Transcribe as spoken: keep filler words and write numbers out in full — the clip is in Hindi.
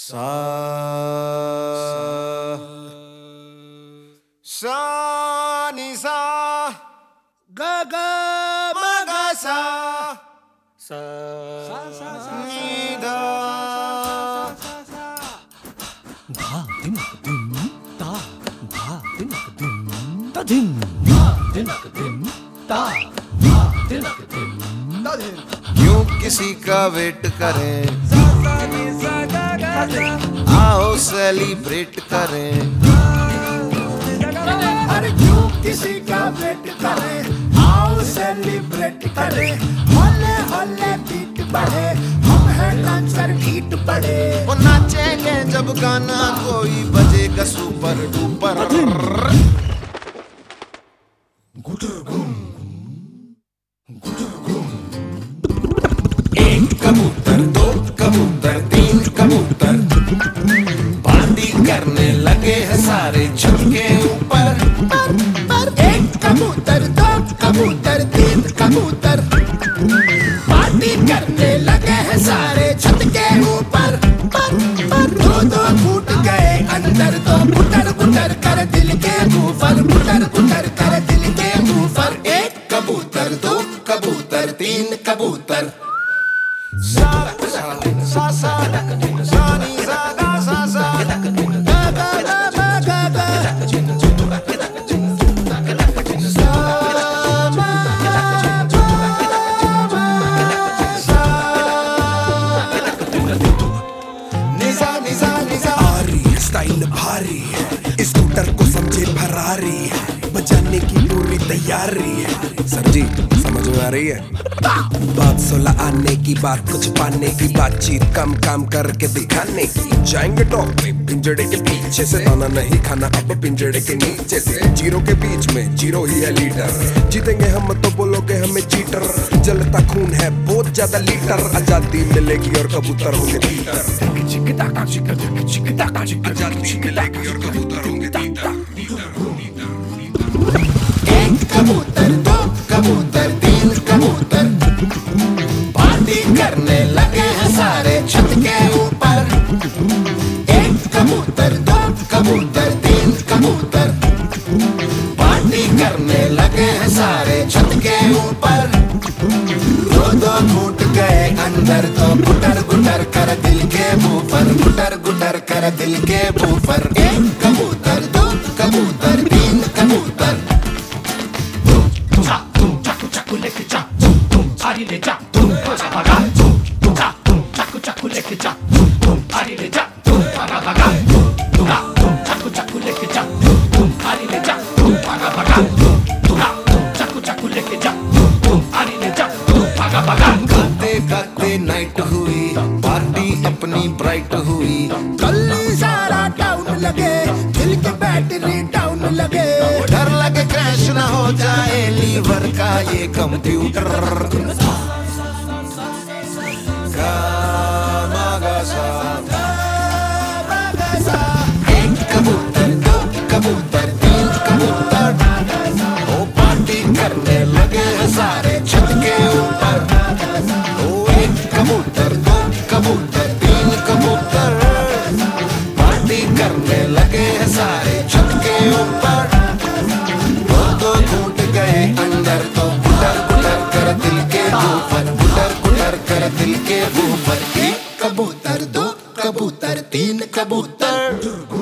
सा सा नि सा ग ग म ग सा सा नि धा धा दिनक दिन ता धा दिनक दिन ता दिन धा दिनक दिन ता धा दिनक दिन ता दिन। क्यों किसी का वेट करें, आओ सेलिब्रेट करें। अरे क्यों किसी का वेट करें, आओ सेलिब्रेट करें। होले होले बीट बढ़े, हम हैं डांसर हीट बढ़े। वो नाचेंगे जब गाना कोई बजेगा सुपर डुपर। एक कबूतर, दो कबूतर, तीन कबूतर, पार्टी करने लगे हैं सारे छत के ऊपर। एक कबूतर, दो कबूतर, तीन कबूतर, पार्टी करने लगे हैं सारे छत के ऊपर। दो दो फूट गए अंदर, तो बुटर बुटर कर दिल के ऊपर, बुटर बुटर कर दिल के ऊपर। एक कबूतर, दो कबूतर, तीन कबूतर। सा सा सा सा सा नि सा गा सा सा गा गा गा गा गा गा सा मा सा नि सा नि सा नि सा। आ रही है स्टाइल भारी है, इस स्कूटर को समझे फरारी है, बजाने की पूरी तैयारी है। सर जी समझ में आ रही है बात? सोलह आने की बात, कुछ पाने की बातचीत, कम काम करके दिखाने की। जाएंगे टॉप पे पिंजड़े के पीछे से, दाना नहीं खाना अब पिंजड़े के नीचे से। जीरो के बीच में जीरो ही है लीडर, जीतेंगे हम तो बोलोगे हमें चीटर। जलता खून है बहुत ज्यादा लीटर, आजादी मिलेगी और कबूतर होंगे तीतर। आजादी मिलेगी और कबूतर होंगे तीतर। एक कबूतर, दो कबूतर, तीन कबूतर, पार्टी करने लगे हैं सारे छत के ऊपर। एक कबूतर, दो कबूतर, तीन कबूतर, पार्टी करने लगे हैं सारे छत के ऊपर। दो दो फूट गए अंदर, तो गुटर गुटर कर दिल के ऊपर, गुटर गुटर कर दिल के ऊपर। एक कबूतर, दो कबूतर, तीन कबूतर। ले जा तुम भागा भागा, तुम तुम तुम चाकू चाकू लेके जा, तुम तुम भारी ले जा तुम भागा भागा, तुम तुम तुम चाकू चाकू लेके जा, तुम तुम भारी ले जा तुम भागा भागा, तुम तुम तुम चाकू चाकू लेके जा, तुम तुम भारी ले जा तुम भागा भागा। गाते गाते नाइट हुई, पार्टी अपनी ब्राइट हुई। कल सारा टाउन लगे, दिल के बैटरी डाउन लगे। डर लगे क्रैश ना हो जाए लीवर का ये कंप्यूटर। गा मा गा सा। एक कबूतर, दो कबूतर, तीन कबूतर, ओ पार्टी करने लगे हैं सारे छत के ऊपर। ओ एक कबूतर, दो कबूतर, तीन कबूतर, पार्टी करने लगे हैं सारे छत के ऊपर। दो दो फूट गए अंदर, तो गुटर गुटर कर दिल के ऊपर, गुटर गुटर कर दिल के ऊपर। एक कबूतर, दो कबूतर, तीन कबूतर।